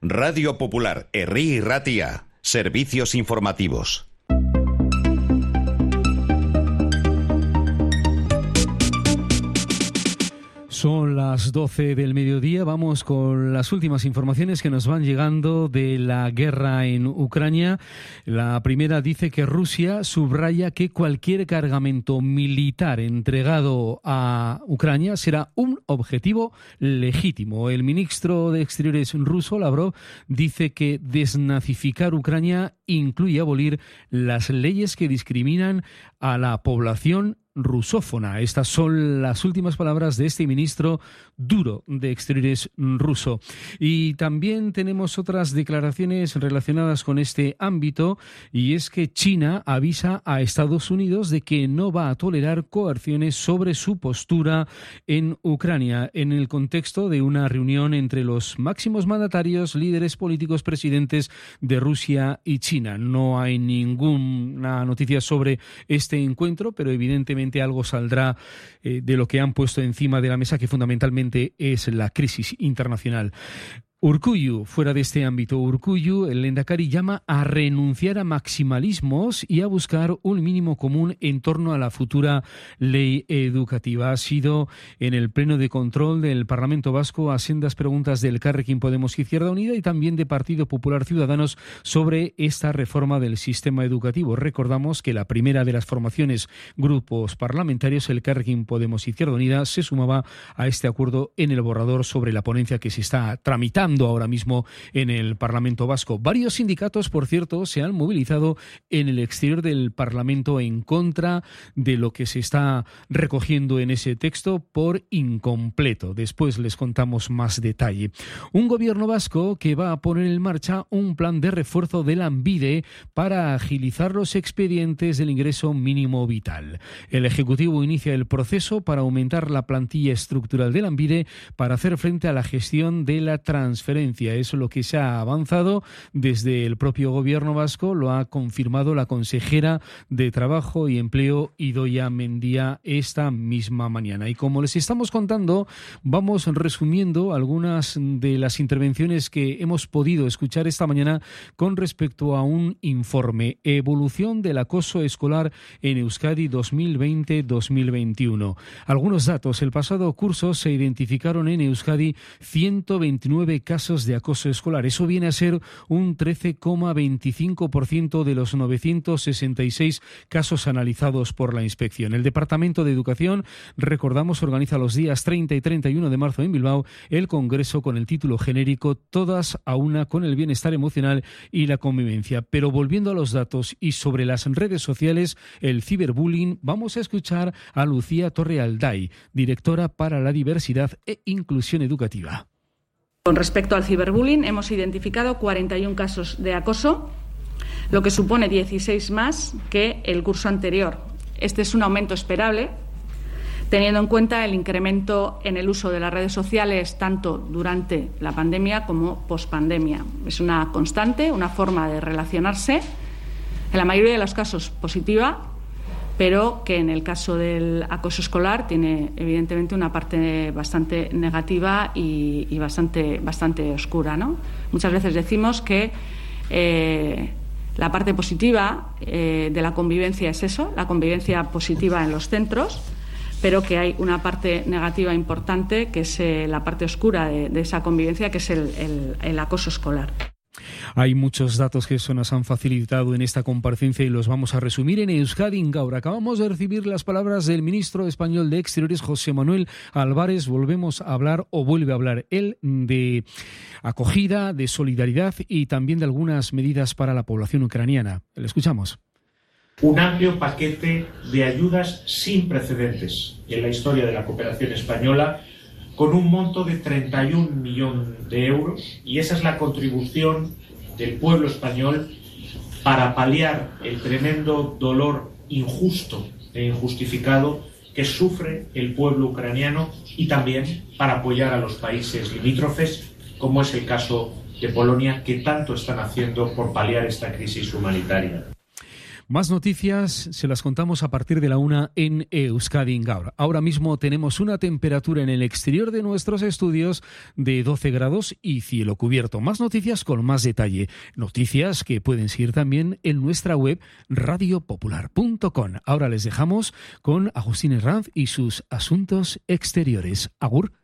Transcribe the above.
Radio Popular, Herri y Ratia. Servicios informativos. Son las 12 del mediodía, vamos con las últimas informaciones que nos van llegando de la guerra en Ucrania. La primera dice que Rusia subraya que cualquier cargamento militar entregado a Ucrania será un objetivo legítimo. El ministro de Exteriores ruso, Lavrov, dice que desnazificar Ucrania incluye abolir las leyes que discriminan a la población rusófona. Estas son las últimas palabras de este ministro duro de Exteriores ruso. Y también tenemos otras declaraciones relacionadas con este ámbito, y es que China avisa a Estados Unidos de que no va a tolerar coerciones sobre su postura en Ucrania, en el contexto de una reunión entre los máximos mandatarios, líderes políticos, presidentes de Rusia y China. No hay ninguna noticia sobre este encuentro, pero evidentemente algo saldrá de lo que han puesto encima de la mesa, que fundamentalmente es la crisis internacional. Urkullu, fuera de este ámbito, Urkullu, el Lehendakari, llama a renunciar a maximalismos y a buscar un mínimo común en torno a la futura ley educativa. Ha sido en el pleno de control del Parlamento Vasco a sendas preguntas del Elkarrekin Podemos Izquierda Unida y también de Partido Popular Ciudadanos sobre esta reforma del sistema educativo. Recordamos que la primera de las formaciones, grupos parlamentarios, el Elkarrekin Podemos Izquierda Unida, se sumaba a este acuerdo en el borrador sobre la ponencia que se está tramitando ahora mismo en el Parlamento Vasco. Varios sindicatos, por cierto, se han movilizado en el exterior del Parlamento en contra de lo que se está recogiendo en ese texto por incompleto. Después les contamos más detalle. Un gobierno vasco que va a poner en marcha un plan de refuerzo de Lanbide para agilizar los expedientes del ingreso mínimo vital. El Ejecutivo inicia el proceso para aumentar la plantilla estructural de Lanbide para hacer frente a la gestión de la transferencia. Es lo que se ha avanzado desde el propio gobierno vasco, lo ha confirmado la consejera de Trabajo y Empleo, Idoia Mendia, esta misma mañana. Y como les estamos contando, vamos resumiendo algunas de las intervenciones que hemos podido escuchar esta mañana con respecto a un informe, Evolución del acoso escolar en Euskadi 2020-2021. Algunos datos: el pasado curso se identificaron en Euskadi 129 casos de acoso escolar. Eso viene a ser un 13,25% de los 966 casos analizados por la inspección. El Departamento de Educación, recordamos, organiza los días 30 y 31 de marzo en Bilbao el congreso con el título genérico Todas a una con el bienestar emocional y la convivencia. Pero volviendo a los datos y sobre las redes sociales, el ciberbullying, vamos a escuchar a Lucía Torrealday, directora para la diversidad e inclusión educativa. Con respecto al ciberbullying, hemos identificado 41 casos de acoso, lo que supone 16 más que el curso anterior. Este es un aumento esperable, teniendo en cuenta el incremento en el uso de las redes sociales tanto durante la pandemia como pospandemia. Es una constante, una forma de relacionarse, en la mayoría de los casos positiva, pero que en el caso del acoso escolar tiene evidentemente una parte bastante negativa y bastante oscura, ¿no? Muchas veces decimos que la parte positiva de la convivencia es eso, la convivencia positiva en los centros, pero que hay una parte negativa importante, que es la parte oscura de esa convivencia, que es el acoso escolar. Hay muchos datos que se nos han facilitado en esta comparecencia y los vamos a resumir en Euskadi Gaur. Acabamos de recibir las palabras del ministro español de Exteriores, José Manuel Álvarez. Volvemos a hablar, o vuelve a hablar él, de acogida, de solidaridad y también de algunas medidas para la población ucraniana. Le escuchamos. Un amplio paquete de ayudas sin precedentes en la historia de la cooperación española, con un monto de 31 millones de euros, y esa es la contribución del pueblo español para paliar el tremendo dolor injusto e injustificado que sufre el pueblo ucraniano, y también para apoyar a los países limítrofes, como es el caso de Polonia, que tanto están haciendo por paliar esta crisis humanitaria. Más noticias se las contamos a partir de la 1 en Euskadi Gaur. Ahora mismo tenemos una temperatura en el exterior de nuestros estudios de 12 grados y cielo cubierto. Más noticias con más detalle. Noticias que pueden seguir también en nuestra web radiopopular.com. Ahora les dejamos con Agustín Herranz y sus asuntos exteriores. Agur.